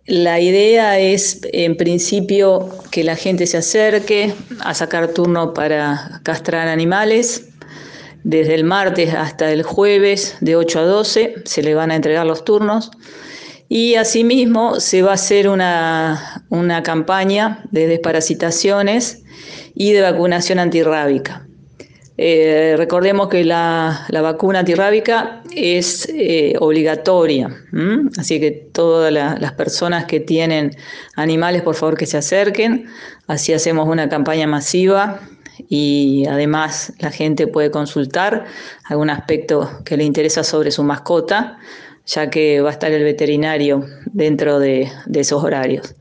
La idea es, en principio, que la gente se acerque a sacar turno para castrar animales. Desde el martes hasta el jueves de 8 a 12 se le van a entregar los turnos. Y asimismo se va a hacer una campaña de desparasitaciones y de vacunación antirrábica. Recordemos que la vacuna antirrábica es obligatoria, así que todas las personas que tienen animales, por favor que se acerquen, así hacemos una campaña masiva y además la gente puede consultar algún aspecto que le interesa sobre su mascota, ya que va a estar el veterinario dentro de esos horarios.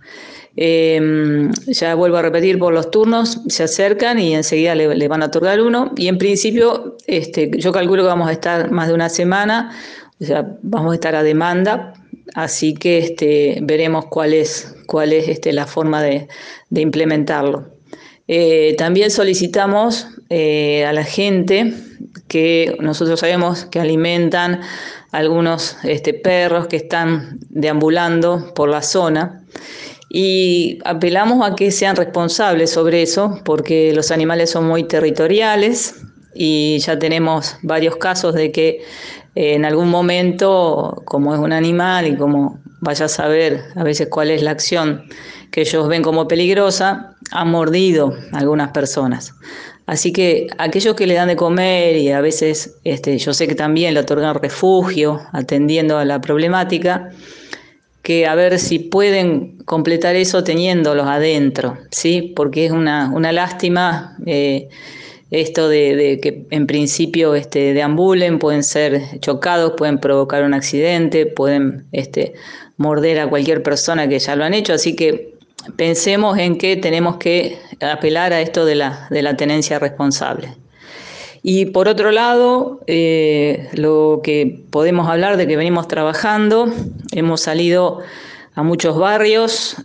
Ya vuelvo a repetir, por los turnos se acercan y enseguida le van a otorgar uno, y en principio yo calculo que vamos a estar más de una semana, o sea, vamos a estar a demanda, así que veremos cuál es la forma de implementarlo. También solicitamos a la gente, que nosotros sabemos que alimentan algunos perros que están deambulando por la zona, y apelamos a que sean responsables sobre eso, porque los animales son muy territoriales y ya tenemos varios casos de que en algún momento, como es un animal y como vaya a saber a veces cuál es la acción que ellos ven como peligrosa, han mordido a algunas personas. Así que aquellos que le dan de comer y a veces yo sé que también le otorgan refugio atendiendo a la problemática, que a ver si pueden completar eso teniéndolos adentro, ¿sí? Porque es una lástima esto de que en principio deambulen, pueden ser chocados, pueden provocar un accidente, pueden morder a cualquier persona, que ya lo han hecho, así que pensemos en que tenemos que apelar a esto de la tenencia responsable. Y por otro lado, lo que podemos hablar de que venimos trabajando, hemos salido a muchos barrios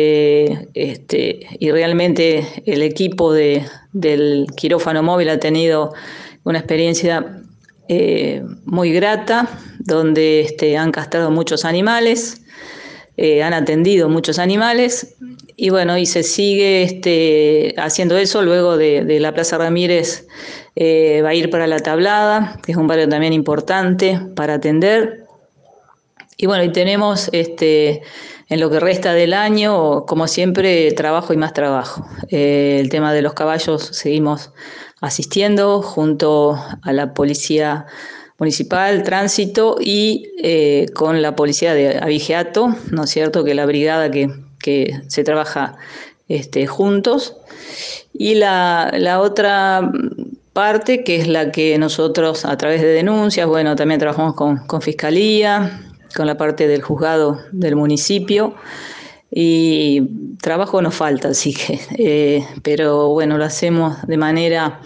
y realmente el equipo del quirófano móvil ha tenido una experiencia muy grata, donde han castrado muchos animales, han atendido muchos animales, y bueno, y se sigue haciendo eso. Luego de la Plaza Ramírez va a ir para La Tablada, que es un barrio también importante para atender. Y bueno, y tenemos en lo que resta del año, como siempre, trabajo y más trabajo. El tema de los caballos seguimos asistiendo junto a la Policía Municipal, Tránsito, y con la Policía de Abigeato, ¿no es cierto?, que es la brigada que se trabaja juntos. Y la otra parte, que es la que nosotros a través de denuncias, bueno, también trabajamos con Fiscalía, con la parte del juzgado del municipio, y trabajo nos falta, así que, pero bueno, lo hacemos de manera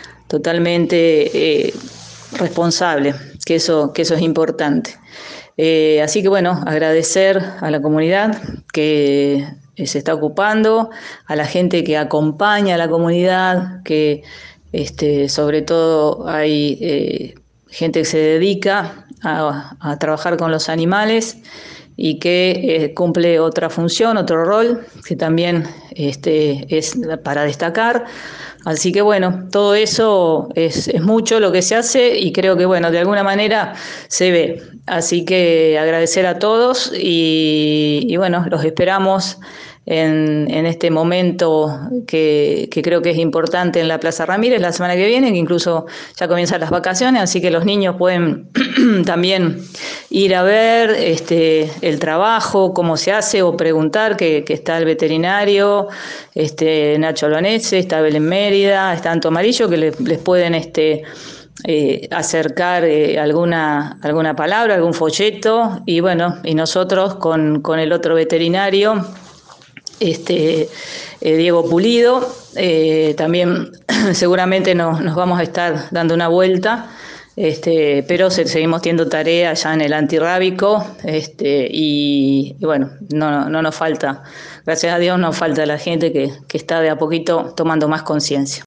totalmente responsable, que eso es importante. Así que bueno, agradecer a la comunidad que se está ocupando, a la gente que acompaña a la comunidad, que sobre todo hay gente que se dedica a trabajar con los animales y que cumple otra función, otro rol, que también es para destacar. Así que bueno, todo eso es mucho lo que se hace, y creo que bueno, de alguna manera se ve. Así que agradecer a todos y bueno, los esperamos en este momento que creo que es importante en la Plaza Ramírez la semana que viene, que incluso ya comienzan las vacaciones, así que los niños pueden también ir a ver el trabajo, cómo se hace, o preguntar, que está el veterinario, Nacho Lonese, está Belén Mérida, está Anto Amarillo, que les pueden acercar alguna palabra, algún folleto, y bueno, y nosotros con el otro veterinario, Diego Pulido, también seguramente nos vamos a estar dando una vuelta, pero seguimos teniendo tarea ya en el antirrábico, y bueno, no nos falta, gracias a Dios nos falta la gente que está de a poquito tomando más conciencia.